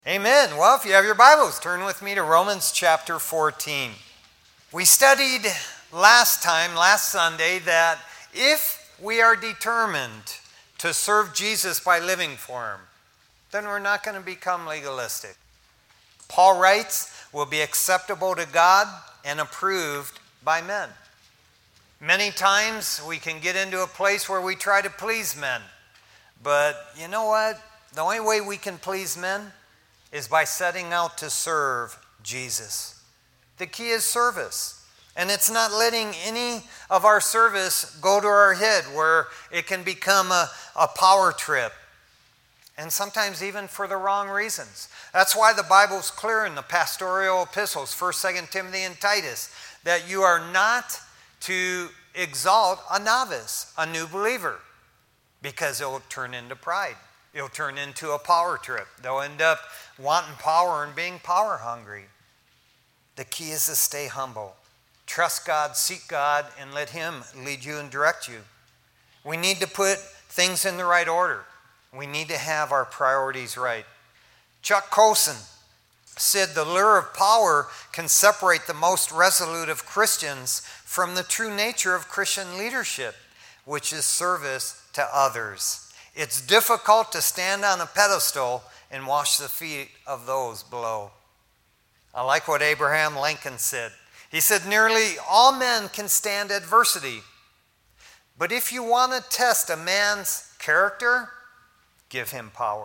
Amen. Well, if you have your Bibles, turn with me to Romans chapter 14. We studied last Sunday, that if we are determined to serve Jesus by living for Him, then we're not going to become legalistic. Paul writes, "will be acceptable to God and approved by men." Many times we can get into a place where we try to please men. But you know what? The only way we can please men is by setting out to serve Jesus. The key is service. And it's not letting any of our service go to our head where it can become a power trip. And sometimes even for the wrong reasons. That's why the Bible's clear in the pastoral epistles, 1st, 2nd Timothy, and Titus, that you are not to exalt a novice, a new believer, because it will turn into pride. It'll turn into a power trip. They'll end up wanting power and being power hungry. The key is to stay humble. Trust God, seek God, and let Him lead you and direct you. We need to put things in the right order. We need to have our priorities right. Chuck Colson said the lure of power can separate the most resolute of Christians from the true nature of Christian leadership, which is service to others. It's difficult to stand on a pedestal and wash the feet of those below. I like what Abraham Lincoln said. He said, "Nearly all men can stand adversity. But if you want to test a man's character, give him power.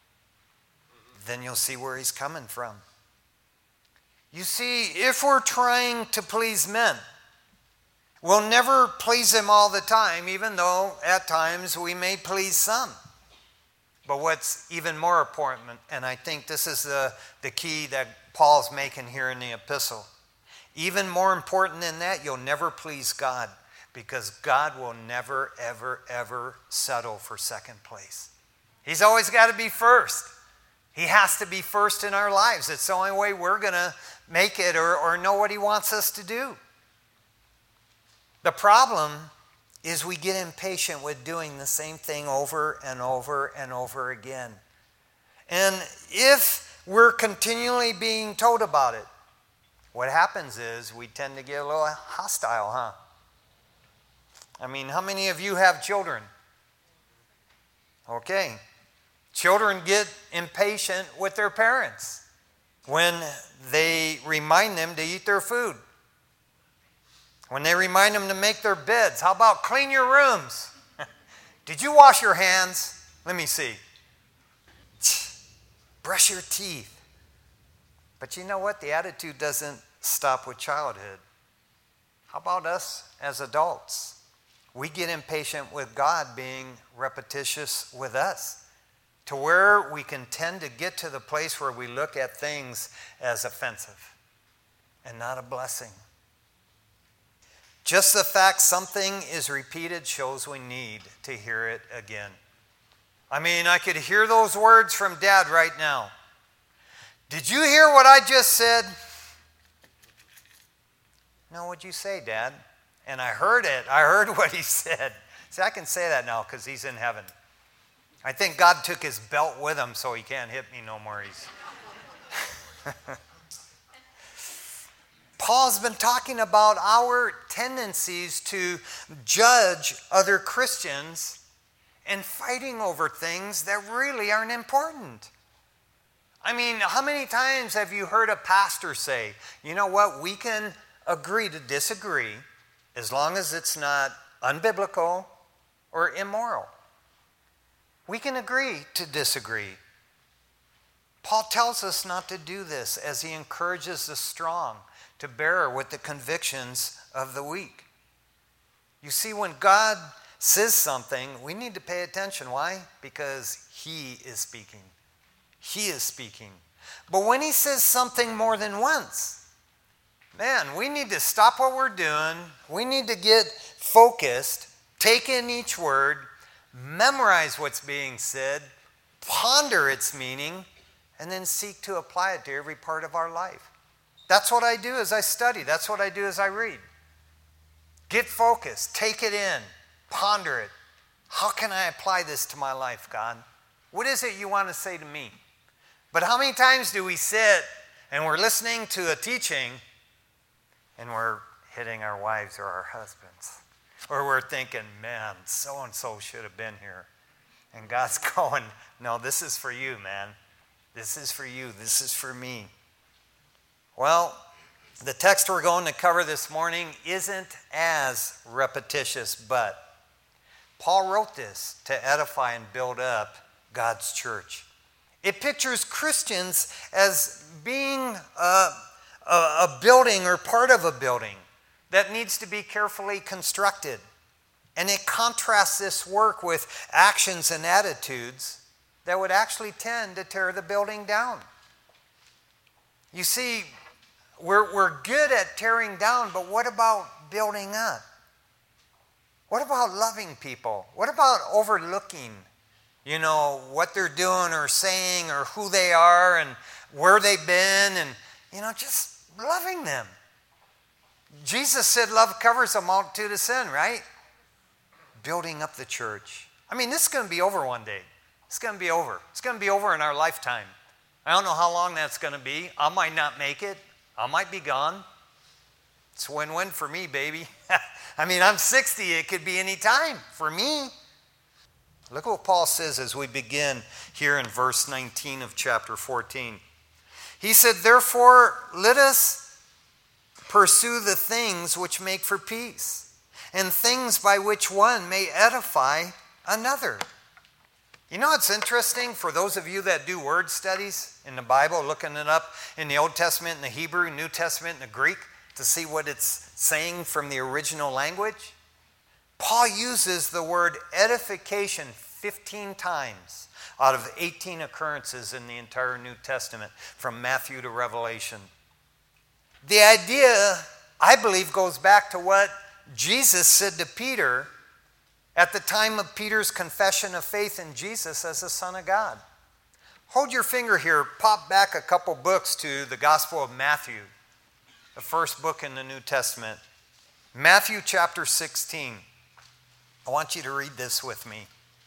Then you'll see where he's coming from." You see, if we're trying to please men, we'll never please them all the time, even though at times we may please some. But what's even more important, and I think this is the key that Paul's making here in the epistle, even more important than that, you'll never please God, because God will never, ever, ever settle for second place. He's always got to be first. He has to be first in our lives. It's the only way we're going to make it or know what He wants us to do. The problem is we get impatient with doing the same thing over and over and over again. And if we're continually being told about it, what happens is we tend to get a little hostile, huh? I mean, how many of you have children? Okay. Children get impatient with their parents when they remind them to eat their food. When they remind them to make their beds. How about clean your rooms? Did you wash your hands? Let me see. Brush your teeth. But you know what? The attitude doesn't stop with childhood. How about us as adults? We get impatient with God being repetitious with us, to where we can tend to get to the place where we look at things as offensive and not a blessing. Just the fact something is repeated shows we need to hear it again. I mean, I could hear those words from Dad right now. "Did you hear what I just said?" "No, what'd you say, Dad?" "And I heard it. I heard what he said." See, I can say that now because he's in heaven. I think God took his belt with him so he can't hit me no more. Paul's been talking about our tendencies to judge other Christians and fighting over things that really aren't important. I mean, how many times have you heard a pastor say, "You know what, we can agree to disagree as long as it's not unbiblical or immoral"? We can agree to disagree. Paul tells us not to do this as he encourages the strong to bear with the convictions of the weak. You see, when God says something, we need to pay attention. Why? Because He is speaking. He is speaking. But when He says something more than once, man, we need to stop what we're doing. We need to get focused, take in each word, memorize what's being said, ponder its meaning, and then seek to apply it to every part of our life. That's what I do as I study. That's what I do as I read. Get focused. Take it in. Ponder it. How can I apply this to my life, God? What is it you want to say to me? But how many times do we sit and we're listening to a teaching and we're hitting our wives or our husbands? Or we're thinking, man, so-and-so should have been here. And God's going, no, this is for you, man. This is for you. This is for me. Well, the text we're going to cover this morning isn't as repetitious, but Paul wrote this to edify and build up God's church. It pictures Christians as being a building or part of a building that needs to be carefully constructed. And it contrasts this work with actions and attitudes that would actually tend to tear the building down. You see, we're good at tearing down, but what about building up? What about loving people? What about overlooking, what they're doing or saying or who they are and where they've been and, just loving them? Jesus said love covers a multitude of sin, right? Building up the church. This is going to be over one day. It's going to be over. It's going to be over in our lifetime. I don't know how long that's going to be. I might not make it. I might be gone. It's a win-win for me, baby. I'm 60. It could be any time for me. Look what Paul says as we begin here in verse 19 of chapter 14. He said, therefore, let us pursue the things which make for peace, and things by which one may edify another. It's interesting for those of you that do word studies in the Bible, looking it up in the Old Testament, in the Hebrew, New Testament, in the Greek, to see what it's saying from the original language. Paul uses the word edification 15 times out of 18 occurrences in the entire New Testament, from Matthew to Revelation. The idea, I believe, goes back to what Jesus said to Peter at the time of Peter's confession of faith in Jesus as the Son of God. Hold your finger here, pop back a couple books to the Gospel of Matthew, the first book in the New Testament. Matthew chapter 16. I want you to read this with me.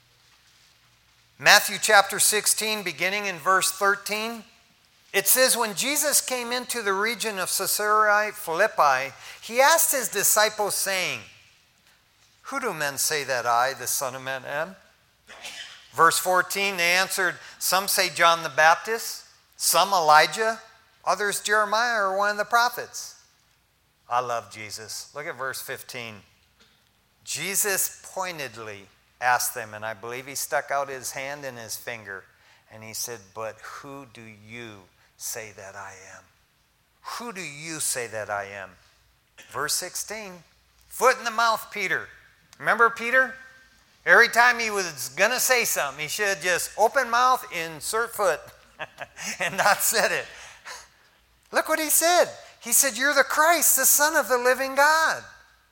Matthew chapter 16, beginning in verse 13. It says, when Jesus came into the region of Caesarea Philippi, he asked his disciples, saying, who do men say that I, the Son of Man, am? Verse 14, they answered, some say John the Baptist, some Elijah, others Jeremiah or one of the prophets. I love Jesus. Look at verse 15. Jesus pointedly asked them, and I believe he stuck out his hand and his finger, and he said, but who do you say that I am? Who do you say that I am? Verse 16, foot in the mouth, Peter. Remember Peter? Every time he was going to say something, he should just open mouth, insert foot, and not said it. Look what he said. He said, you're the Christ, the Son of the living God.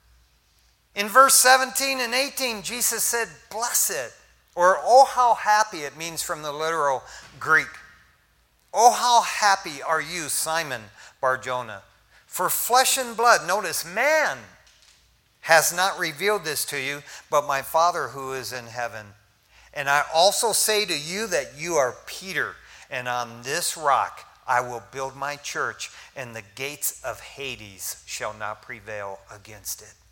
In verse 17 and 18, Jesus said, blessed, or oh, how happy, it means from the literal Greek. Oh, how happy are you, Simon Bar-Jonah, for flesh and blood, notice, man has not revealed this to you, but my Father who is in heaven. And I also say to you that you are Peter, and on this rock I will build my church, and the gates of Hades shall not prevail against it.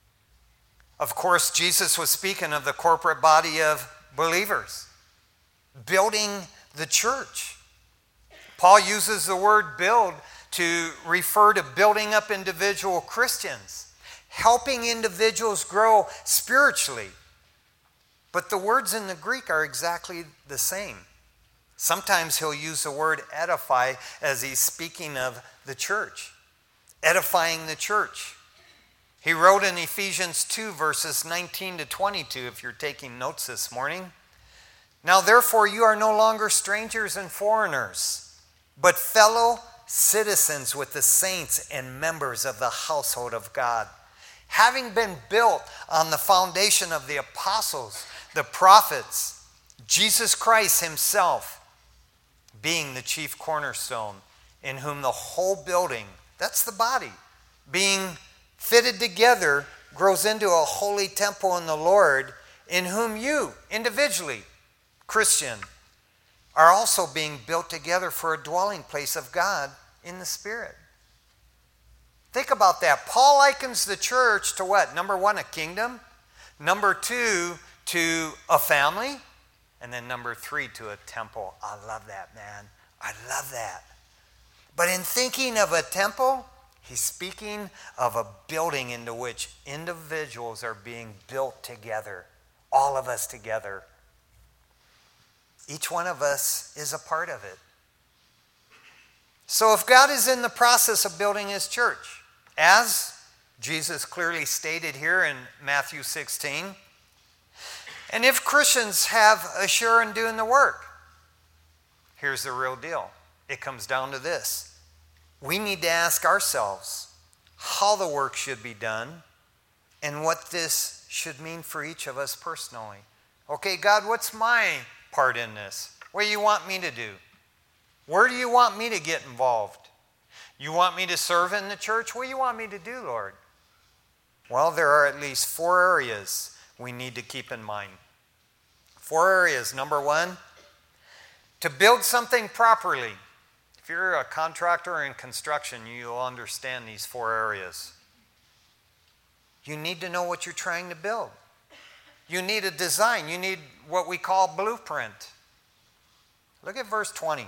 Of course, Jesus was speaking of the corporate body of believers, building the church. Paul uses the word build to refer to building up individual Christians, helping individuals grow spiritually. But the words in the Greek are exactly the same. Sometimes he'll use the word edify as he's speaking of the church, edifying the church. He wrote in Ephesians 2, verses 19 to 22, if you're taking notes this morning. Now therefore you are no longer strangers and foreigners, but fellow citizens with the saints and members of the household of God, having been built on the foundation of the apostles, the prophets, Jesus Christ himself being the chief cornerstone, in whom the whole building, that's the body, being fitted together, grows into a holy temple in the Lord, in whom you, individually, Christian, are also being built together for a dwelling place of God in the Spirit. Think about that. Paul likens the church to what? Number one, a kingdom. Number two, to a family. And then number three, to a temple. I love that, man. I love that. But in thinking of a temple, he's speaking of a building into which individuals are being built together. All of us together. Each one of us is a part of it. So if God is in the process of building his church, as Jesus clearly stated here in Matthew 16, and if Christians have a share in doing the work, here's the real deal. It comes down to this. We need to ask ourselves how the work should be done and what this should mean for each of us personally. Okay, God, what's my part in this? What do you want me to do? Where do you want me to get involved? You want me to serve in the church? What do you want me to do, Lord? Well, there are at least 4 areas we need to keep in mind. 4 areas. Number one, to build something properly. If you're a contractor in construction, you'll understand these 4 areas. You need to know what you're trying to build. You need a design. You need what we call blueprint. Look at verse 20.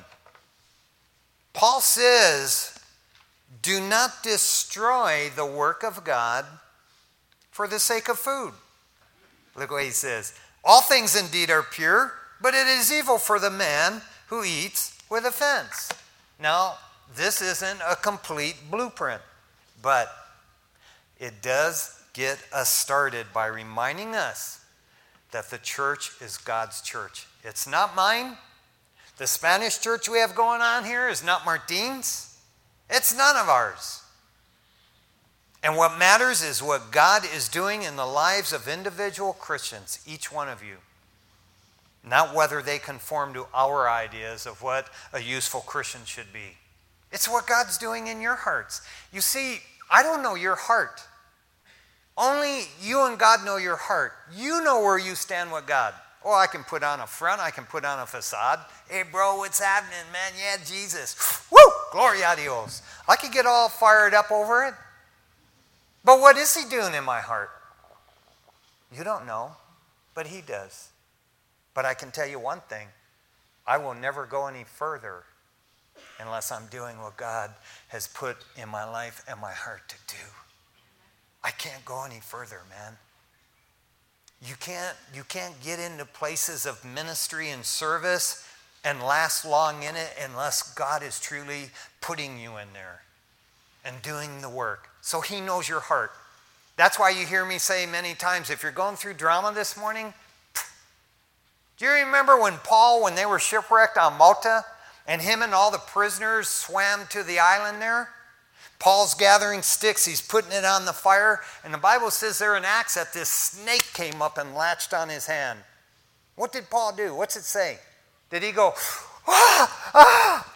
Paul says, do not destroy the work of God for the sake of food. Look what he says. All things indeed are pure, but it is evil for the man who eats with offense. Now, this isn't a complete blueprint, but it does get us started by reminding us that the church is God's church. It's not mine. The Spanish church we have going on here is not Martin's. It's none of ours. And what matters is what God is doing in the lives of individual Christians, each one of you. Not whether they conform to our ideas of what a useful Christian should be. It's what God's doing in your hearts. You see, I don't know your heart. Only you and God know your heart. You know where you stand with God. Oh, I can put on a front. I can put on a facade. Hey, bro, what's happening, man? Yeah, Jesus. Woo! Gloria a Dios. I could get all fired up over it. But what is he doing in my heart? You don't know, but he does. But I can tell you one thing. I will never go any further unless I'm doing what God has put in my life and my heart to do. I can't go any further, man. You can't get into places of ministry and service and last long in it unless God is truly putting you in there and doing the work. So he knows your heart. That's why you hear me say many times, if you're going through drama this morning, do you remember when Paul, when they were shipwrecked on Malta, and him and all the prisoners swam to the island there? Paul's gathering sticks, he's putting it on the fire, and the Bible says there in Acts that this snake came up and latched on his hand. What did Paul do? What's it say? Did he go, ah, ah?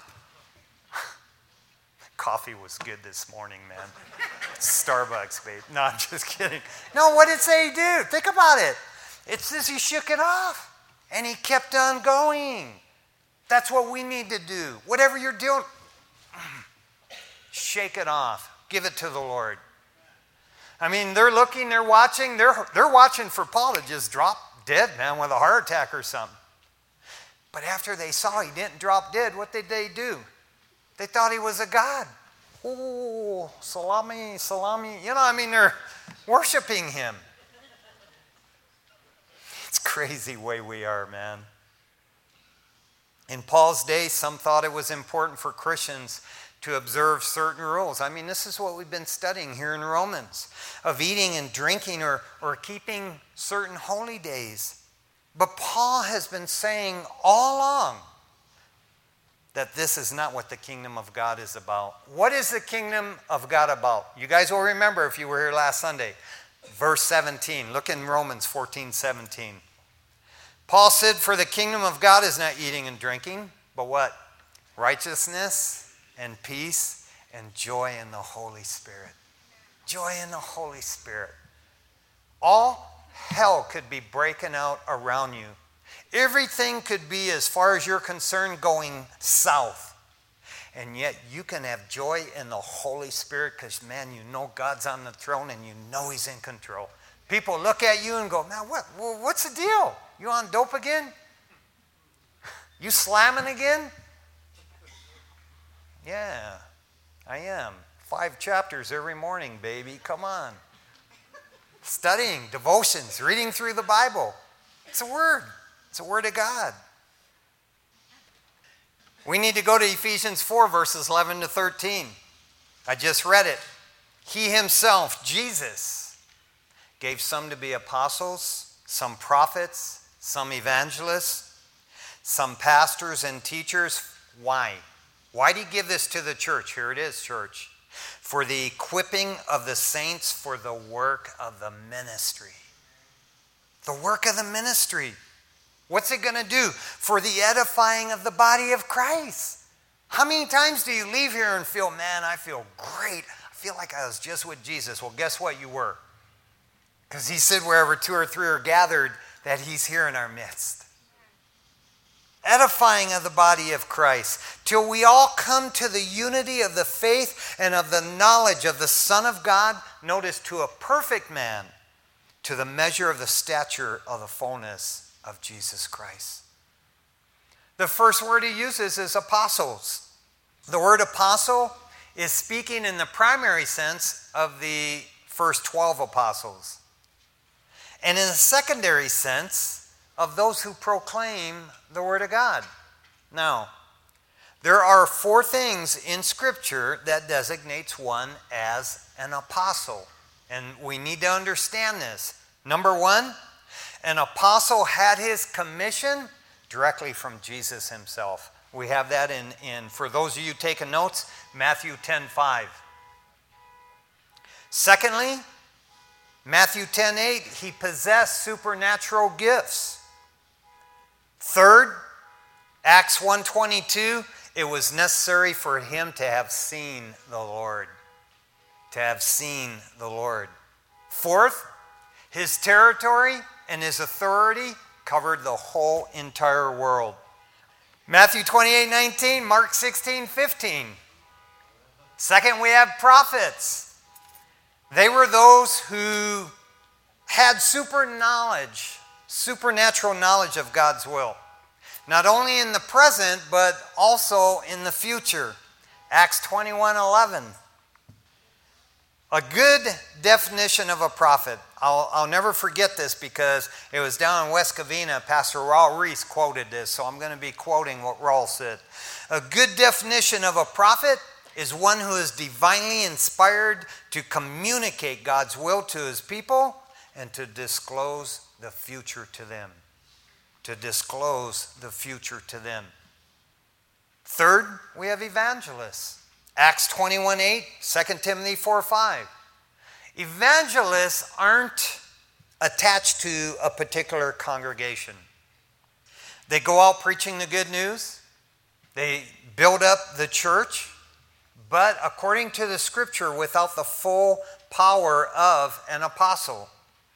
Coffee was good this morning, man. Starbucks, babe. No, I'm just kidding. No, what did it say he do? Think about it. It says he shook it off, and he kept on going. That's what we need to do. Whatever you're doing, shake it off. Give it to the Lord. I mean, they're looking, they're watching. They're watching for Paul to just drop dead, man, with a heart attack or something. But after they saw he didn't drop dead, what did they do? They thought he was a god. Oh, salami, salami. You know, I mean, they're worshiping him. It's crazy way we are, man. In Paul's day, some thought it was important for Christians to observe certain rules. I mean, this is what we've been studying here in Romans, of eating and drinking or keeping certain holy days. But Paul has been saying all along that this is not what the kingdom of God is about. What is the kingdom of God about? You guys will remember if you were here last Sunday. Verse 17. Look in Romans 14:17. Paul said, for the kingdom of God is not eating and drinking, but what? Righteousness and peace and joy in the Holy Spirit. Joy in the Holy Spirit. All hell could be breaking out around you. Everything could be, as far as you're concerned, going south. And yet you can have joy in the Holy Spirit because, man, you know God's on the throne and you know He's in control. People look at you and go, man, what's the deal? You on dope again? You slamming again? Yeah, I am. 5 chapters every morning, baby. Come on. Studying, devotions, reading through the Bible. It's a word. It's a word of God. We need to go to Ephesians 4, verses 11 to 13. I just read it. He himself, Jesus, gave some to be apostles, some prophets, some evangelists, some pastors and teachers. Why? Why did he give this to the church? Here it is, church. For the equipping of the saints for the work of the ministry. The work of the ministry. What's it going to do? For the edifying of the body of Christ. How many times do you leave here and feel, man, I feel great. I feel like I was just with Jesus. Well, guess what? You were. Because he said wherever 2 or 3 are gathered, that he's here in our midst. Edifying of the body of Christ, till we all come to the unity of the faith and of the knowledge of the Son of God, notice, to a perfect man, to the measure of the stature of the fullness of Jesus Christ. The first word he uses is apostles. The word apostle is speaking in the primary sense of the first 12 apostles, and in a secondary sense of those who proclaim the Word of God. Now, there are 4 things in Scripture that designates one as an apostle. And we need to understand this. Number 1, an apostle had his commission directly from Jesus himself. We have that in for those of you taking notes, Matthew 10:5. Secondly, Matthew 10:8, he possessed supernatural gifts. Third, Acts 1:22, it was necessary for him to have seen the Lord. To have seen the Lord. Fourth, his territory and his authority covered the whole entire world. Matthew 28:19, Mark 16:15. Second, we have prophets. They were those who had supernatural knowledge of God's will. Not only in the present, but also in the future. Acts 21:11. A good definition of a prophet. I'll never forget this because it was down in West Covina. Pastor Raul Reese quoted this, so I'm going to be quoting what Raul said. A good definition of a prophet is one who is divinely inspired to communicate God's will to his people and to disclose the future to them. To disclose the future to them. Third, we have evangelists. Acts 21:8, 2 Timothy 4:5. Evangelists aren't attached to a particular congregation. They go out preaching the good news. They build up the church. But according to the Scripture, without the full power of an apostle.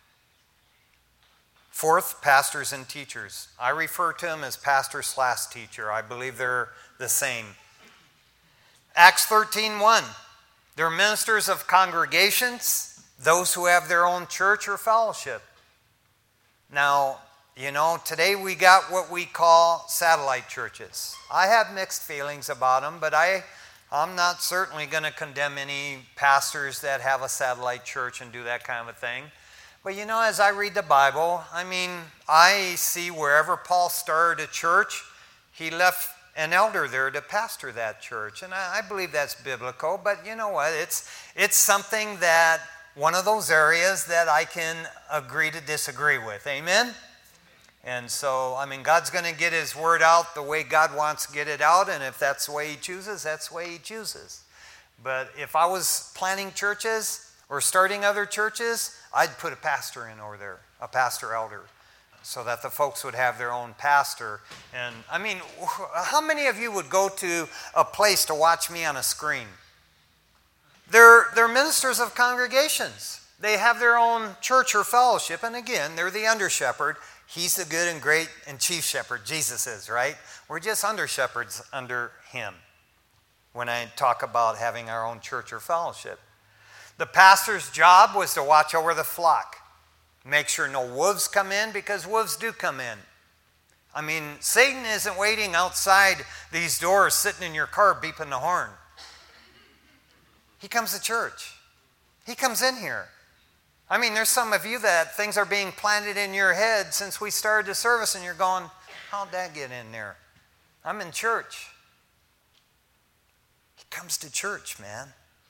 Fourth, pastors and teachers. I refer to them as pastor/teacher. I believe they're the same. Acts 13:1. They're ministers of congregations, those who have their own church or fellowship. Now, today we got what we call satellite churches. I have mixed feelings about them, but I'm not certainly going to condemn any pastors that have a satellite church and do that kind of a thing. But as I read the Bible, I see wherever Paul started a church, he left an elder there to pastor that church. And I believe that's biblical, but you know what? It's something that, one of those areas that I can agree to disagree with. Amen? And so, God's going to get his word out the way God wants to get it out, and if that's the way he chooses, that's the way he chooses. But if I was planting churches or starting other churches, I'd put a pastor in over there, a pastor elder, so that the folks would have their own pastor. And how many of you would go to a place to watch me on a screen? They're ministers of congregations. They have their own church or fellowship, and again, they're the under shepherd. He's the good and great and chief shepherd. Jesus is, right? We're just under shepherds under him when I talk about having our own church or fellowship. The pastor's job was to watch over the flock. Make sure no wolves come in, because wolves do come in. I mean, Satan isn't waiting outside these doors sitting in your car beeping the horn. He comes to church. He comes in here. I mean, there's some of you that things are being planted in your head since we started the service, and you're going, how'd that get in there? I'm in church. He comes to church, man.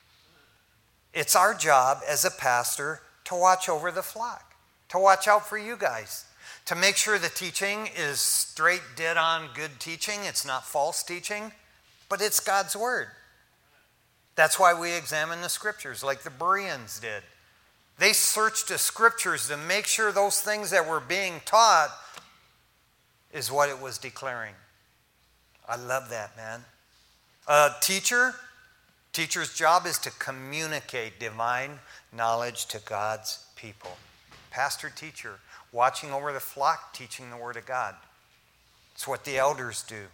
It's our job as a pastor to watch over the flock, to watch out for you guys, to make sure the teaching is straight, dead on good teaching. It's not false teaching, but it's God's word. That's why we examine the scriptures like the Bereans did. They searched the scriptures to make sure those things that were being taught is what it was declaring. I love that, man. A teacher's job is to communicate divine knowledge to God's people. Pastor, teacher, watching over the flock, teaching the word of God. It's what the elders do.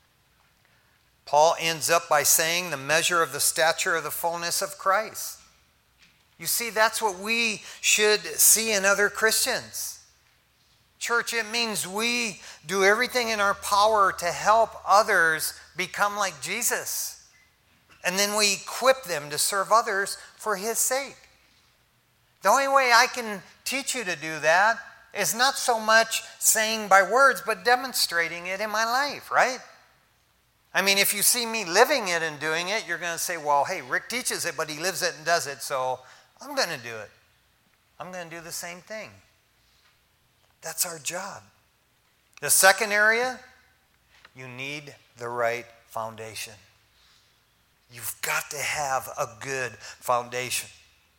Paul ends up by saying the measure of the stature of the fullness of Christ. You see, that's what we should see in other Christians. Church, it means we do everything in our power to help others become like Jesus. And then we equip them to serve others for his sake. The only way I can teach you to do that is not so much saying by words, but demonstrating it in my life, right? I mean, if you see me living it and doing it, you're going to say, well, hey, Rick teaches it, but he lives it and does it, so I'm going to do it. I'm going to do the same thing. That's our job. The second area, you need the right foundation. You've got to have a good foundation.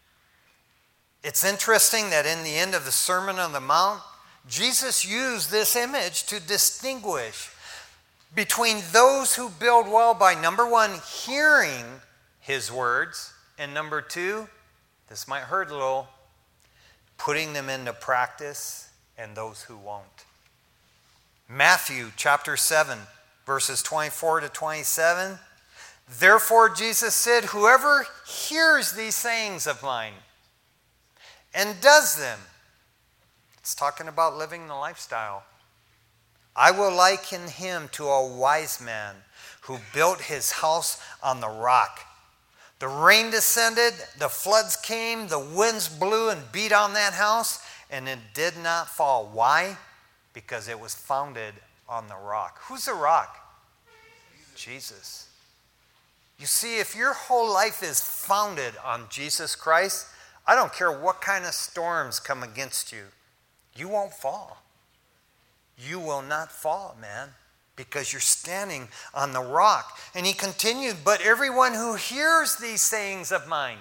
It's interesting that in the end of the Sermon on the Mount, Jesus used this image to distinguish between those who build well by, number one, hearing his words, and number two, this might hurt a little, putting them into practice, and those who won't. Matthew chapter 7, verses 24 to 27. Therefore, Jesus said, whoever hears these sayings of mine and does them, it's talking about living the lifestyle, I will liken him to a wise man who built his house on the rock. The rain descended, the floods came, the winds blew and beat on that house, and it did not fall. Why? Because it was founded on the rock. Who's the rock? Jesus. You see, if your whole life is founded on Jesus Christ, I don't care what kind of storms come against you, you won't fall. You will not fall, man, because you're standing on the rock. And he continued, but everyone who hears these sayings of mine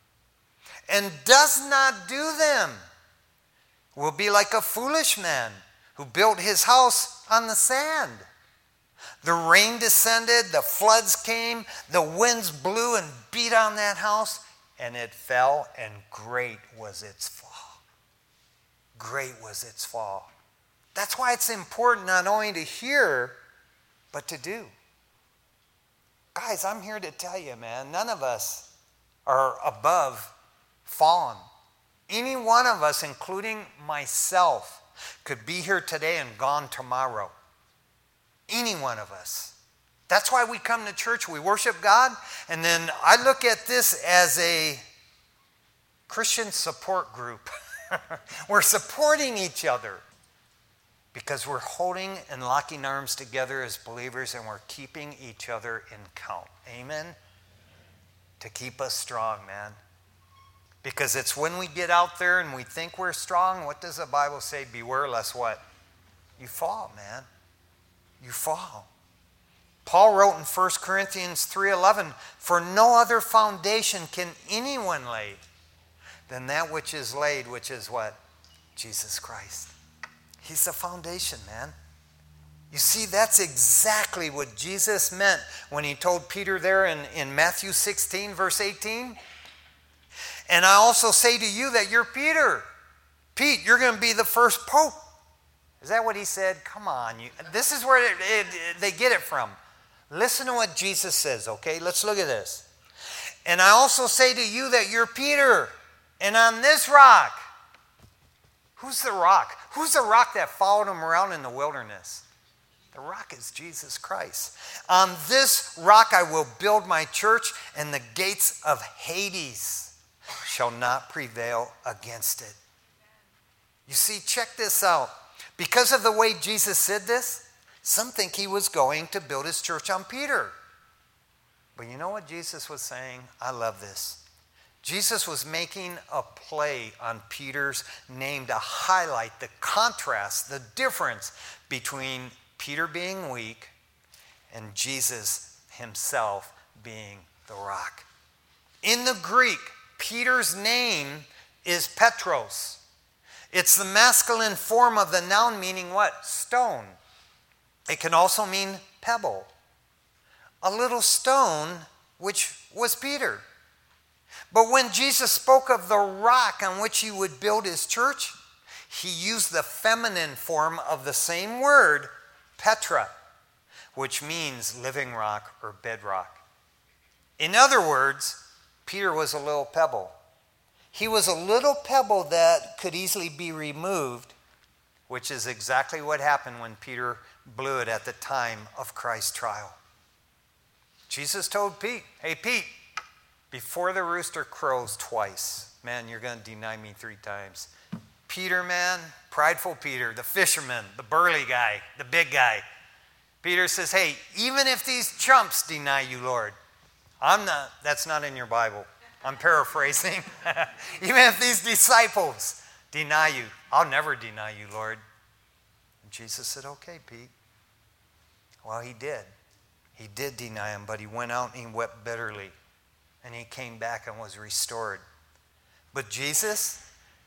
and does not do them will be like a foolish man who built his house on the sand. The rain descended, the floods came, the winds blew and beat on that house, and it fell, and great was its fall. Great was its fall. That's why it's important not only to hear, but to do. Guys, I'm here to tell you, man, none of us are above fallen. Any one of us, including myself, could be here today and gone tomorrow. Any one of us. That's why we come to church, we worship God, and then I look at this as a Christian support group. We're supporting each other because we're holding and locking arms together as believers, and we're keeping each other in count. Amen? To keep us strong, man. Because it's when we get out there and we think we're strong, what does the Bible say? Beware lest what? You fall, man. You fall. Paul wrote in 1 Corinthians 3:11, for no other foundation can anyone lay than that which is laid, which is what? Jesus Christ. He's the foundation, man. You see, that's exactly what Jesus meant when he told Peter there in Matthew 16, verse 18. And I also say to you that you're Peter. Pete, you're going to be the first pope. Is that what he said? Come on. This is where they get it from. Listen to what Jesus says, okay? Let's look at this. And I also say to you that you're Peter, and on this rock. Who's the rock? Who's the rock that followed him around in the wilderness? The rock is Jesus Christ. On this rock I will build my church, and the gates of Hades shall not prevail against it. You see, check this out. Because of the way Jesus said this, some think he was going to build his church on Peter. But you know what Jesus was saying? I love this. Jesus was making a play on Peter's name to highlight the contrast, the difference between Peter being weak and Jesus himself being the rock. In the Greek, Peter's name is Petros. It's the masculine form of the noun meaning what? Stone. It can also mean pebble. A little stone, which was Peter. But when Jesus spoke of the rock on which he would build his church, he used the feminine form of the same word, Petra, which means living rock or bedrock. In other words, Peter was a little pebble. He was a little pebble that could easily be removed, which is exactly what happened when Peter blew it at the time of Christ's trial. Jesus told Pete, hey Pete, before the rooster crows twice, man, you're going to deny me 3 times. Peter, man, prideful Peter, the fisherman, the burly guy, the big guy. Peter says, hey, even if these chumps deny you, Lord, that's not in your Bible. I'm paraphrasing. Even if these disciples deny you, I'll never deny you, Lord. And Jesus said, okay, Pete. Well, he did. He did deny him, but he went out and he wept bitterly. And he came back and was restored. But Jesus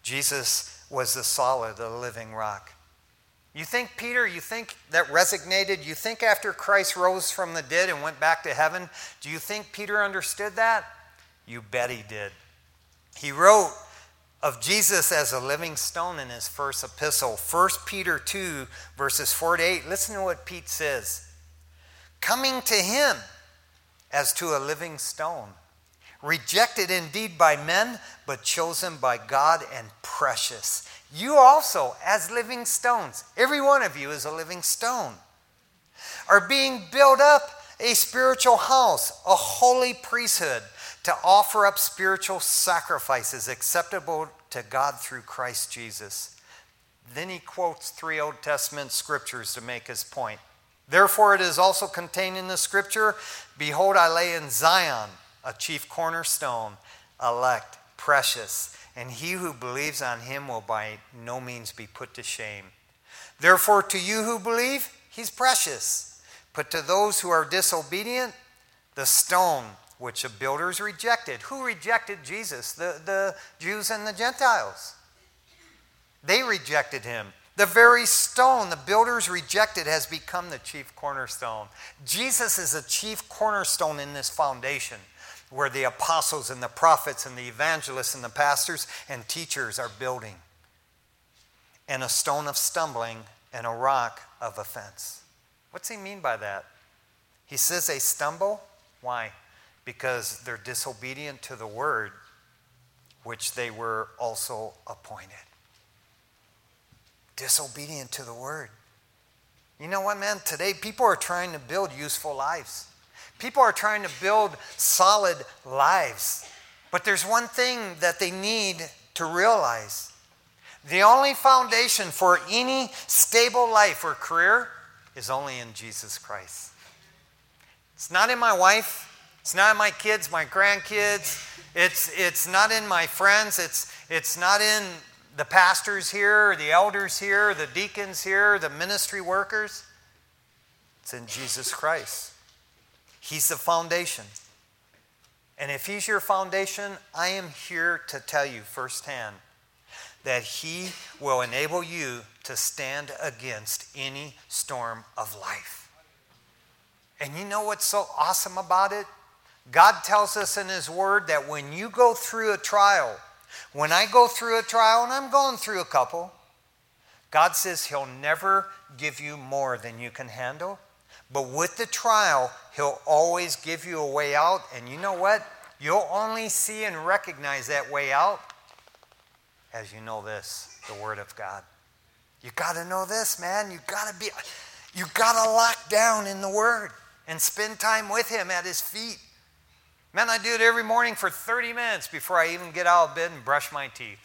was the solid, the living rock. You think Peter, you think that resignated, you think after Christ rose from the dead and went back to heaven, do you think Peter understood that? You bet he did. He wrote of Jesus as a living stone in his first epistle, 1 Peter 2, verses 4 to 8. Listen to what Pete says. Coming to him as to a living stone, rejected indeed by men, but chosen by God and precious. You also, as living stones, every one of you is a living stone, are being built up a spiritual house, a holy priesthood, to offer up spiritual sacrifices acceptable to God through Christ Jesus. Then he quotes 3 Old Testament scriptures to make his point. Therefore it is also contained in the scripture, behold, I lay in Zion a chief cornerstone, elect, precious, and he who believes on him will by no means be put to shame. Therefore to you who believe, he's precious. But to those who are disobedient, the stone which the builders rejected. Who rejected Jesus? The Jews and the Gentiles. They rejected him. The very stone the builders rejected has become the chief cornerstone. Jesus is a chief cornerstone in this foundation where the apostles and the prophets and the evangelists and the pastors and teachers are building. And a stone of stumbling and a rock of offense. What's he mean by that? He says they stumble. Why? Because they're disobedient to the word, which they were also appointed. Disobedient to the word. You know what, man? Today, people are trying to build useful lives. People are trying to build solid lives. But there's one thing that they need to realize. The only foundation for any stable life or career is only in Jesus Christ. It's not in my wife. It's not in my kids, my grandkids. It's not in my friends. It's not in the pastors here, the elders here, the deacons here, the ministry workers. It's in Jesus Christ. He's the foundation. And if he's your foundation, I am here to tell you firsthand that he will enable you to stand against any storm of life. And you know what's so awesome about it? God tells us in his word that when you go through a trial, when I go through a trial, and I'm going through a couple, God says He'll never give you more than you can handle. But with the trial, He'll always give you a way out. And you know what? You'll only see and recognize that way out as you know this, the Word of God. You got to know this, man. You got to lock down in the Word and spend time with Him at His feet. Man, I do it every morning for 30 minutes before I even get out of bed and brush my teeth.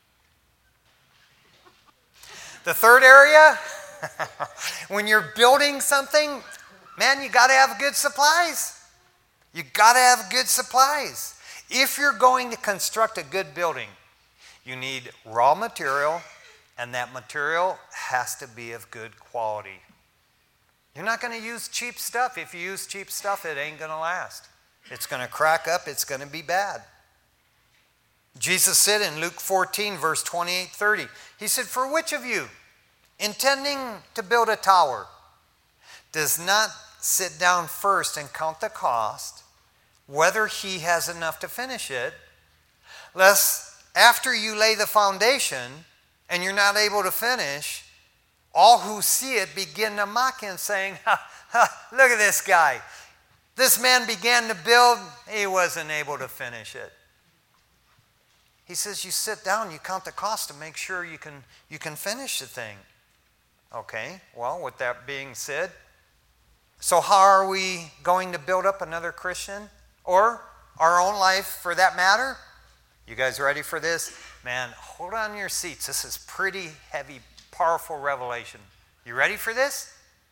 The third area, when you're building something, man, you got to have good supplies. You got to have good supplies. If you're going to construct a good building, you need raw material, and that material has to be of good quality. You're not going to use cheap stuff. If you use cheap stuff, it ain't going to last. It's going to crack up. It's going to be bad. Jesus said in Luke 14, verse 28-30, He said, "For which of you, intending to build a tower, does not sit down first and count the cost, whether he has enough to finish it, lest after you lay the foundation and you're not able to finish, all who see it begin to mock him, saying, look at this guy. This man began to build, he wasn't able to finish it." He says, you sit down, you count the cost to make sure you can finish the thing. Okay, well, with that being said, so how are we going to build up another Christian? Or our own life for that matter? You guys ready for this? Man, hold on to your seats. This is pretty heavy, powerful revelation. You ready for this?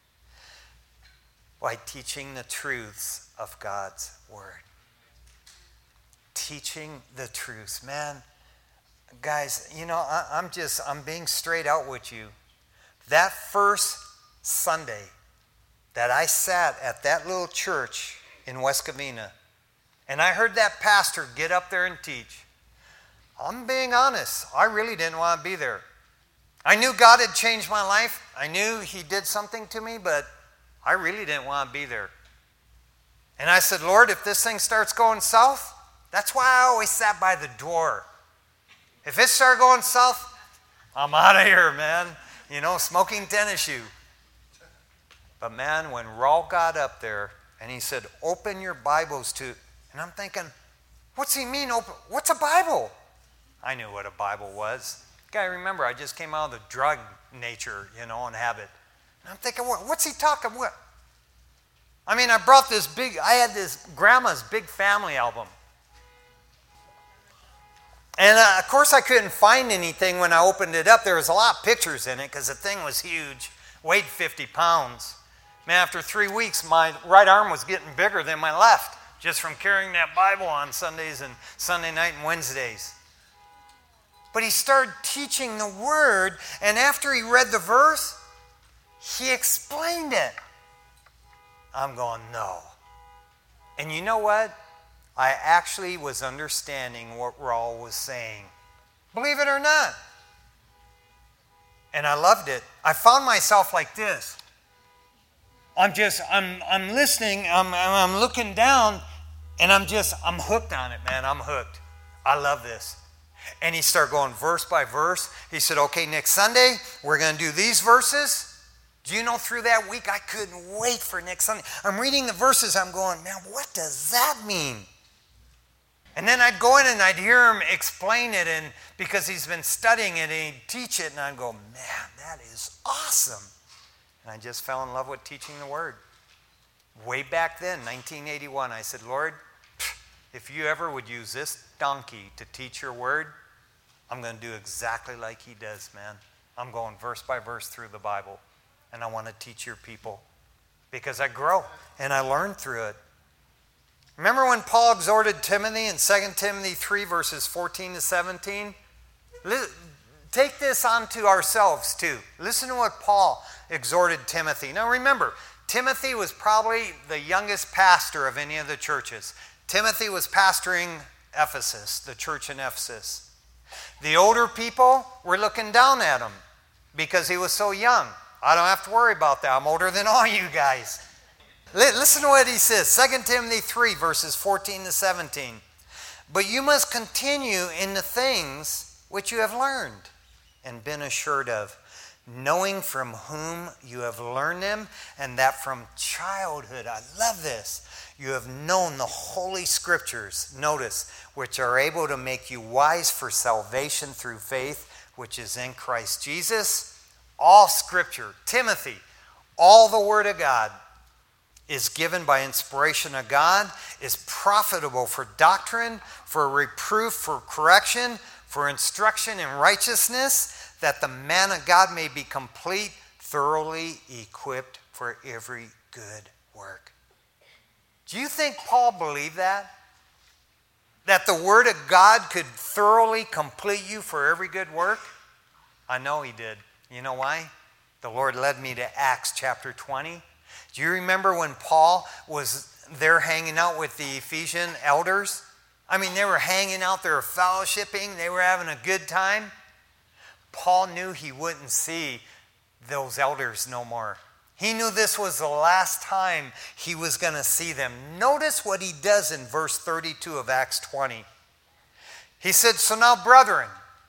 By teaching the truths of God's Word. Teaching the truths. Man, guys, you know, I'm being straight out with you. That first Sunday that I sat at that little church in West Covina, and I heard that pastor get up there and teach, I'm being honest, I really didn't want to be there. I knew God had changed my life. I knew He did something to me, but I really didn't want to be there. And I said, Lord, if this thing starts going south, that's why I always sat by the door. If it started going south, I'm out of here, man. You know, smoking tennis shoe. But man, when Raul got up there and he said, open your Bibles to, and I'm thinking, what's he mean, open? What's a Bible? I knew what a Bible was. Guy, remember, I just came out of the drug nature, you know, and habit. And I'm thinking, what's he talking about? I mean, I had this grandma's big family album. And of course I couldn't find anything when I opened it up. There was a lot of pictures in it because the thing was huge, weighed 50 pounds. Man, after 3 weeks, my right arm was getting bigger than my left just from carrying that Bible on Sundays and Sunday night and Wednesdays. But he started teaching the Word, and after he read the verse, he explained it. I'm going, no. And you know what? I actually was understanding what Raul was saying. Believe it or not. And I loved it. I found myself like this. I'm listening, I'm looking down, and I'm hooked on it, man. I'm hooked. I love this. And he started going verse by verse. He said, okay, next Sunday, we're going to do these verses. Do you know, through that week, I couldn't wait for next Sunday. I'm reading the verses, I'm going, man, what does that mean? And then I'd go in and I'd hear him explain it, and because he's been studying it and he'd teach it, and I'd go, man, that is awesome. And I just fell in love with teaching the Word. Way back then, 1981, I said, Lord, if you ever would use this donkey to teach your Word, I'm going to do exactly like he does, man. I'm going verse by verse through the Bible, and I want to teach your people because I grow and I learn through it. Remember when Paul exhorted Timothy in 2 Timothy 3, verses 14 to 17? Take this onto ourselves too. Listen to what Paul exhorted Timothy. Now remember, Timothy was probably the youngest pastor of any of the churches. Timothy was pastoring Ephesus, the church in Ephesus. The older people were looking down at him because he was so young. I don't have to worry about that. I'm older than all you guys. Listen to what he says, 2 Timothy 3, verses 14 to 17. But you must continue in the things which you have learned and been assured of, knowing from whom you have learned them, and that from childhood, I love this, you have known the Holy Scriptures, notice, which are able to make you wise for salvation through faith, which is in Christ Jesus. All Scripture, Timothy, all the Word of God is given by inspiration of God, is profitable for doctrine, for reproof, for correction, for instruction in righteousness, that the man of God may be complete, thoroughly equipped for every good work. Do you think Paul believed that? That the Word of God could thoroughly complete you for every good work? I know he did. You know why? The Lord led me to Acts chapter 20. Do you remember when Paul was there hanging out with the Ephesian elders? I mean, they were hanging out, they were fellowshipping, they were having a good time. Paul knew he wouldn't see those elders no more. He knew this was the last time he was going to see them. Notice what he does in verse 32 of Acts 20. He said, "So now, brethren,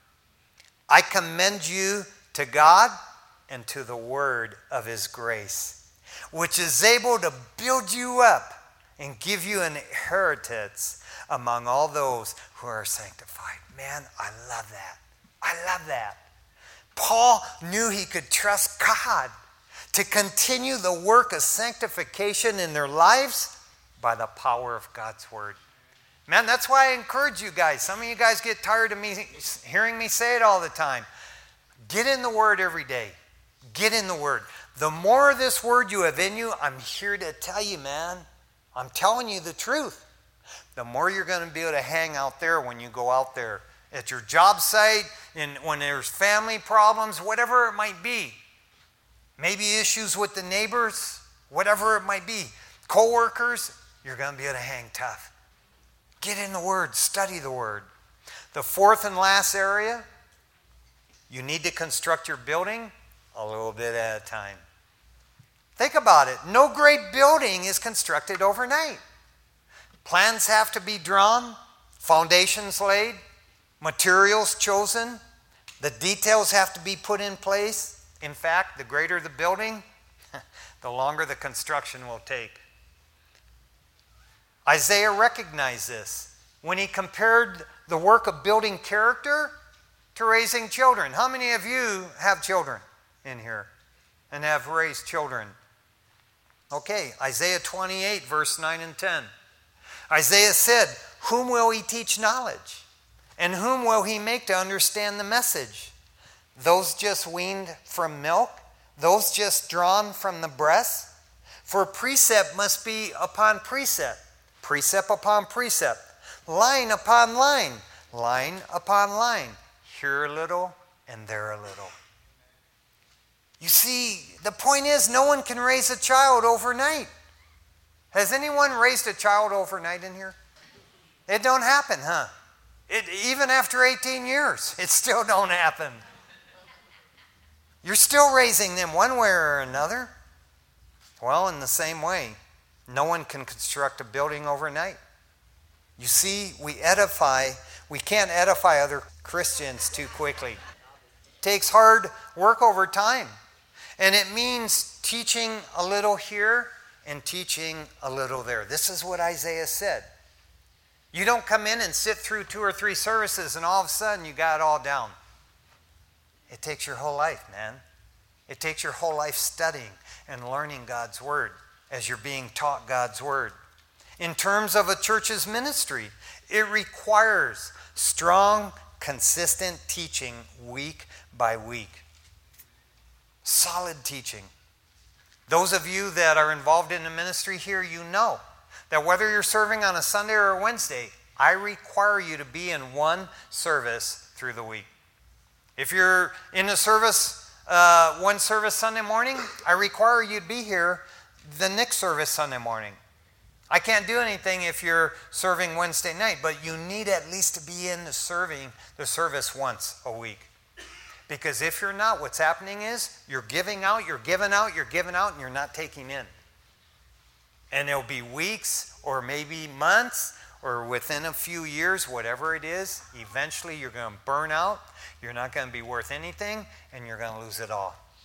I commend you to God and to the word of his grace, which is able to build you up and give you an inheritance among all those who are sanctified." Man, I love that. I love that. Paul knew he could trust God to continue the work of sanctification in their lives by the power of God's word. Man, that's why I encourage you guys. Some of you guys get tired of me hearing me say it all the time. Get in the word every day. Get in the word. The more of this word you have in you, I'm here to tell you, man, I'm telling you the truth. The more you're going to be able to hang out there when you go out there at your job site, and when there's family problems, whatever it might be. Maybe issues with the neighbors, whatever it might be. Co-workers, you're going to be able to hang tough. Get in the Word, study the Word. The fourth and last area, you need to construct your building a little bit at a time. Think about it. No great building is constructed overnight. Plans have to be drawn, foundations laid, materials chosen, the details have to be put in place. In fact, the greater the building, the longer the construction will take. Isaiah recognized this when he compared the work of building character to raising children. How many of you have children in here and have raised children? Okay, Isaiah 28, verse 9 and 10. Isaiah said, "Whom will he teach knowledge? And whom will he make to understand the message? Those just weaned from milk? Those just drawn from the breast? For precept must be upon precept, precept upon precept, line upon line, line upon line, here a little and there a little." You see, the point is, no one can raise a child overnight. Has anyone raised a child overnight in here? It don't happen, huh? Even after 18 years, it still don't happen. You're still raising them one way or another. Well, in the same way, no one can construct a building overnight. You see, we can't edify other Christians too quickly. It takes hard work over time. And it means teaching a little here and teaching a little there. This is what Isaiah said. You don't come in and sit through 2 or 3 services and all of a sudden you got it all down. It takes your whole life, man. It takes your whole life studying and learning God's word as you're being taught God's word. In terms of a church's ministry, it requires strong, consistent teaching week by week. Solid teaching. Those of you that are involved in the ministry here, you know that whether you're serving on a Sunday or a Wednesday, I require you to be in one service through the week. If you're in a service, one service Sunday morning, I require you to be here the next service Sunday morning. I can't do anything if you're serving Wednesday night, but you need at least to be in the service once a week. Because if you're not, what's happening is you're giving out, and you're not taking in. And there'll be weeks or maybe months or within a few years, whatever it is, eventually you're going to burn out, you're not going to be worth anything, and you're going to lose it all.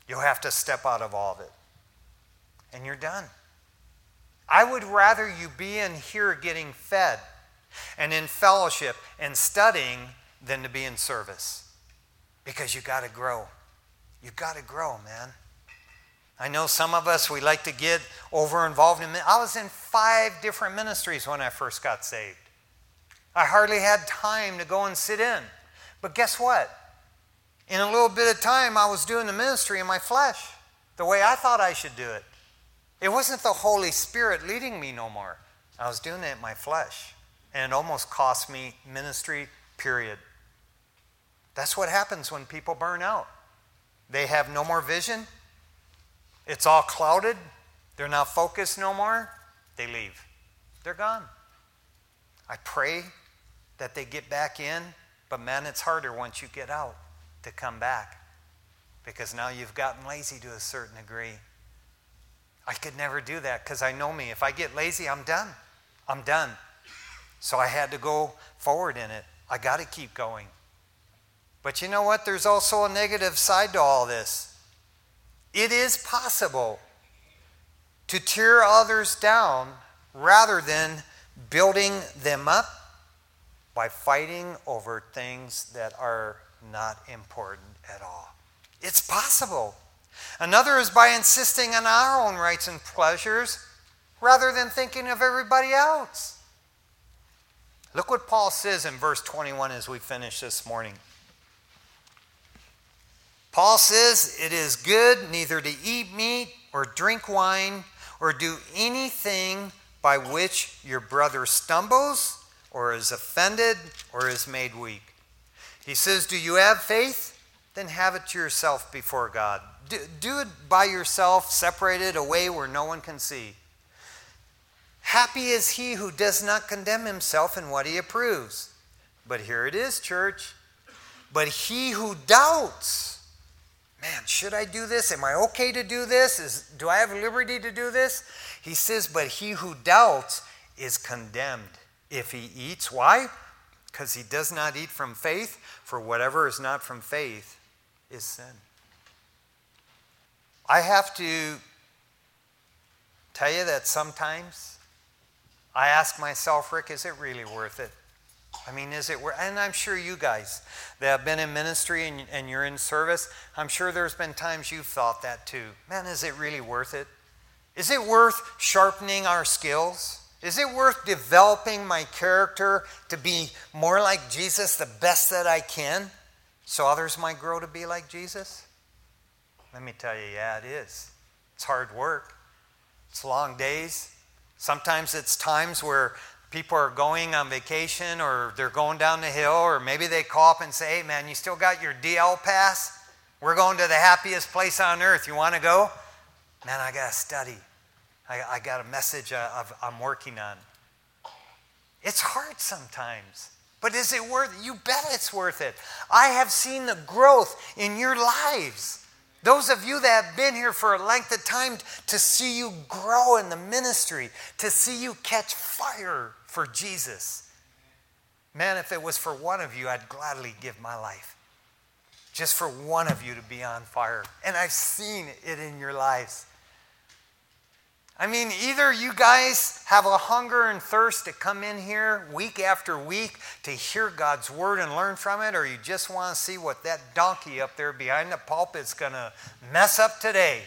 You'll have to step out of all of it. And you're done. I would rather you be in here getting fed and in fellowship and studying than to be in service. Because you got to grow. You got to grow, man. I know some of us, we like to get over involved in. I was in 5 different ministries when I first got saved. I hardly had time to go and sit in. But guess what? In a little bit of time, I was doing the ministry in my flesh, the way I thought I should do it. It wasn't the Holy Spirit leading me no more. I was doing it in my flesh. And it almost cost me ministry, period. That's what happens when people burn out. They have no more vision. It's all clouded. They're not focused no more. They leave. They're gone. I pray that they get back in, but man, it's harder once you get out to come back because now you've gotten lazy to a certain degree. I could never do that because I know me. If I get lazy, I'm done. I'm done. So I had to go forward in it. I got to keep going. But you know what? There's also a negative side to all this. It is possible to tear others down rather than building them up by fighting over things that are not important at all. It's possible. Another is by insisting on our own rights and pleasures rather than thinking of everybody else. Look what Paul says in verse 21 as we finish this morning. Paul says, "It is good neither to eat meat or drink wine or do anything by which your brother stumbles or is offended or is made weak." He says, do you have faith? Then have it to yourself before God. Do it by yourself, separated away where no one can see. Happy is he who does not condemn himself in what he approves. But here it is, church. But he who doubts, man, should I do this? Am I okay to do this? Do I have liberty to do this? He says, but he who doubts is condemned if he eats. Why? Because he does not eat from faith, for whatever is not from faith is sin. I have to tell you that sometimes I ask myself, Rick, is it really worth it? I mean, is it worth it? And I'm sure you guys that have been in ministry and you're in service, I'm sure there's been times you've thought that too. Man, is it really worth it? Is it worth sharpening our skills? Is it worth developing my character to be more like Jesus, the best that I can, so others might grow to be like Jesus? Let me tell you, yeah, it is. It's hard work. It's long days. Sometimes it's times where people are going on vacation or they're going down the hill, or maybe they call up and say, hey man, you still got your DL pass? We're going to the happiest place on earth. You want to go? Man, I got to study. I got a message I'm working on. It's hard sometimes. But is it worth it? You bet it's worth it. I have seen the growth in your lives. Those of you that have been here for a length of time, to see you grow in the ministry, to see you catch fire for Jesus. Man, if it was for one of you, I'd gladly give my life. Just for one of you to be on fire. And I've seen it in your lives. I mean, either you guys have a hunger and thirst to come in here week after week to hear God's word and learn from it, or you just want to see what that donkey up there behind the pulpit's going to mess up today.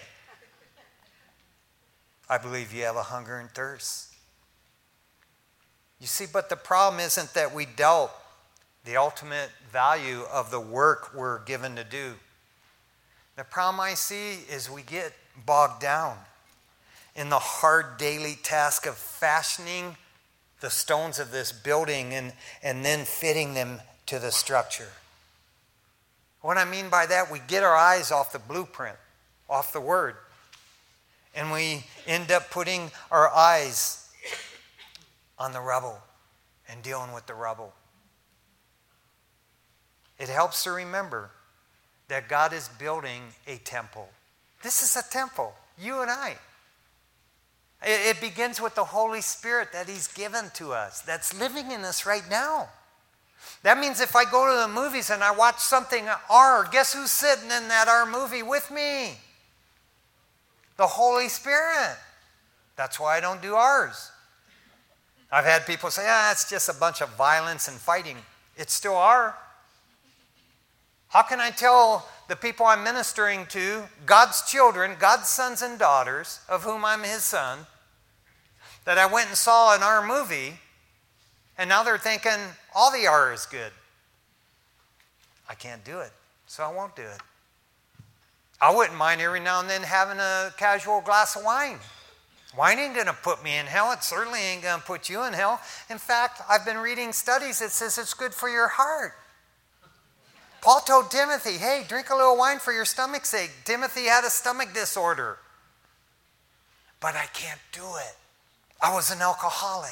I believe you have a hunger and thirst. You see, but the problem isn't that we doubt the ultimate value of the work we're given to do. The problem I see is we get bogged down in the hard daily task of fashioning the stones of this building and then fitting them to the structure. What I mean by that, we get our eyes off the blueprint, off the word, and we end up putting our eyes on the rubble and dealing with the rubble. It helps to remember that God is building a temple. This is a temple, you and I. It begins with the Holy Spirit that He's given to us, that's living in us right now. That means if I go to the movies and I watch something R, guess who's sitting in that R movie with me? The Holy Spirit. That's why I don't do ours. I've had people say, it's just a bunch of violence and fighting. It's still are. How can I tell the people I'm ministering to, God's children, God's sons and daughters, of whom I'm his son, that I went and saw an R movie, and now they're thinking all the R is good? I can't do it, so I won't do it. I wouldn't mind every now and then having a casual glass of wine. Wine ain't going to put me in hell. It certainly ain't going to put you in hell. In fact, I've been reading studies that says it's good for your heart. Paul told Timothy, hey, drink a little wine for your stomach's sake. Timothy had a stomach disorder. But I can't do it. I was an alcoholic.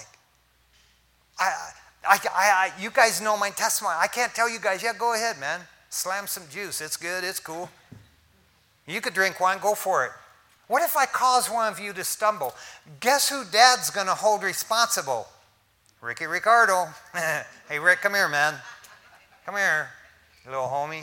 You guys know my testimony. I can't tell you guys, go ahead, man. Slam some juice. It's good. It's cool. You could drink wine. Go for it. What if I cause one of you to stumble? Guess who Dad's going to hold responsible? Ricky Ricardo. Hey, Rick, come here, man. Come here, little homie.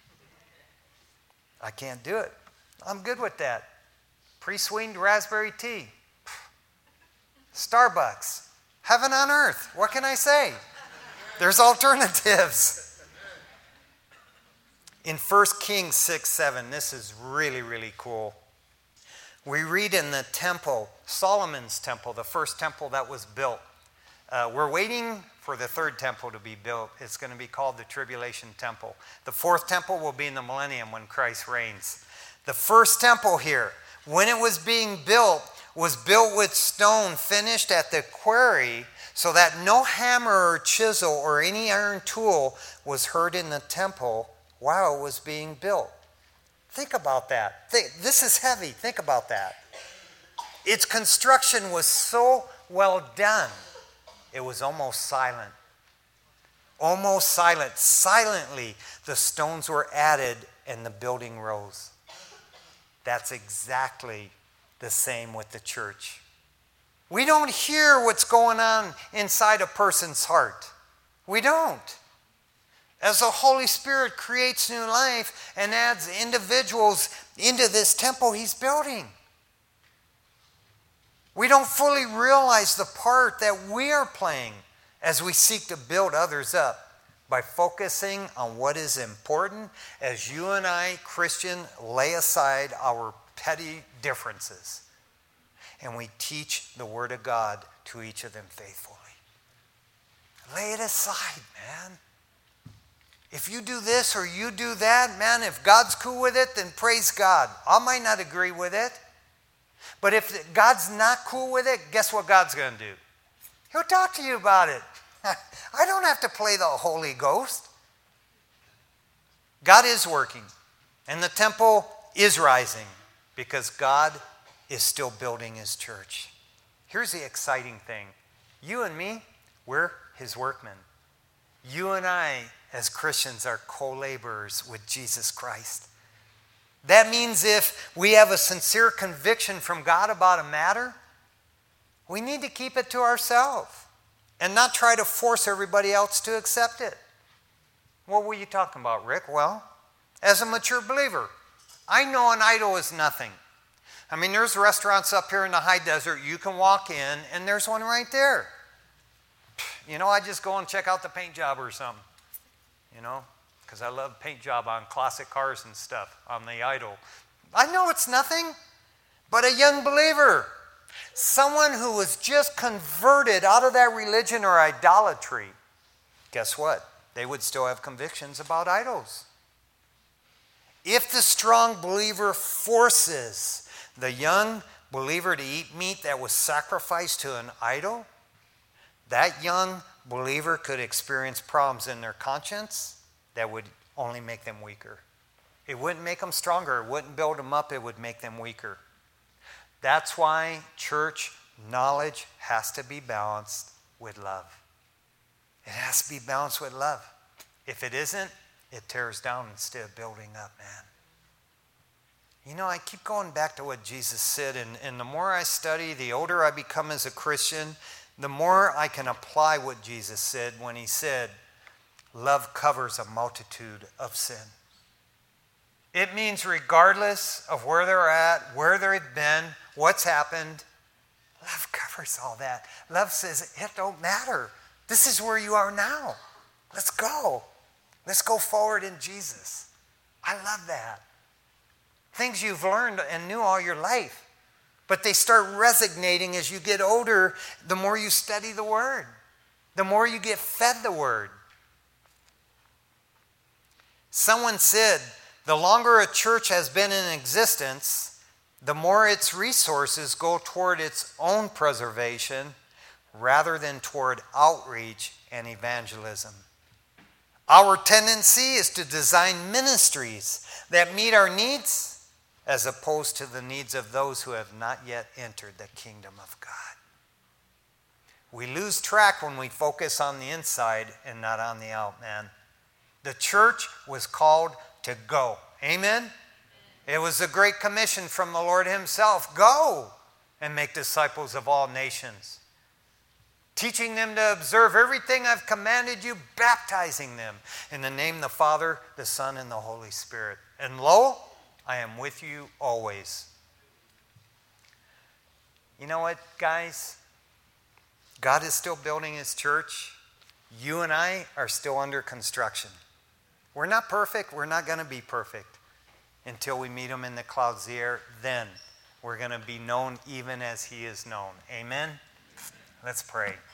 I can't do it. I'm good with that. Pre-sweetened raspberry tea. Starbucks. Heaven on earth. What can I say? There's alternatives. In 1 Kings 6:7, this is really, really cool. We read in the temple, Solomon's temple, the first temple that was built. We're waiting for the third temple to be built. It's going to be called the Tribulation Temple. The fourth temple will be in the millennium when Christ reigns. The first temple here, when it was being built, was built with stone finished at the quarry so that no hammer or chisel or any iron tool was heard in the temple while it was being built. Think about that. This is heavy. Think about that. Its construction was so well done, it was almost silent. Almost silent. Silently, the stones were added and the building rose. That's exactly the same with the church. We don't hear what's going on inside a person's heart. We don't. As the Holy Spirit creates new life and adds individuals into this temple he's building, we don't fully realize the part that we are playing as we seek to build others up by focusing on what is important as you and I, Christian, lay aside our petty differences and we teach the Word of God to each of them faithfully. Lay it aside, man. If you do this or you do that, man, if God's cool with it, then praise God. I might not agree with it. But if God's not cool with it, guess what God's going to do? He'll talk to you about it. I don't have to play the Holy Ghost. God is working. And the temple is rising because God is still building his church. Here's the exciting thing. You and me, we're his workmen. You and I, as Christians, are co-laborers with Jesus Christ. That means if we have a sincere conviction from God about a matter, we need to keep it to ourselves and not try to force everybody else to accept it. What were you talking about, Rick? Well, as a mature believer, I know an idol is nothing. I mean, there's restaurants up here in the high desert. You can walk in, and there's one right there. You know, I just go and check out the paint job or something. You know, because I love paint job on classic cars and stuff, on the idol. I know it's nothing, but a young believer, someone who was just converted out of that religion or idolatry, guess what? They would still have convictions about idols. If the strong believer forces the young believer to eat meat that was sacrificed to an idol, that young believer could experience problems in their conscience that would only make them weaker. It wouldn't make them stronger. It wouldn't build them up. It would make them weaker. That's why church knowledge has to be balanced with love. It has to be balanced with love. If it isn't, it tears down instead of building up, man. You know, I keep going back to what Jesus said, and the more I study, the older I become as a Christian, the more I can apply what Jesus said when he said, love covers a multitude of sin. It means regardless of where they're at, where they've been, what's happened, love covers all that. Love says, it don't matter. This is where you are now. Let's go. Let's go forward in Jesus. I love that. Things you've learned and knew all your life. But they start resonating as you get older, the more you study the Word. The more you get fed the Word. Someone said, the longer a church has been in existence, the more its resources go toward its own preservation rather than toward outreach and evangelism. Our tendency is to design ministries that meet our needs as opposed to the needs of those who have not yet entered the kingdom of God. We lose track when we focus on the inside and not on the out, man. The church was called to go. Amen? It was a great commission from the Lord himself. Go and make disciples of all nations, teaching them to observe everything I've commanded you, baptizing them in the name of the Father, the Son, and the Holy Spirit. And lo, I am with you always. You know what, guys? God is still building his church. You and I are still under construction. We're not perfect. We're not going to be perfect until we meet him in the clouds of the air. Then we're going to be known even as he is known. Amen? Let's pray.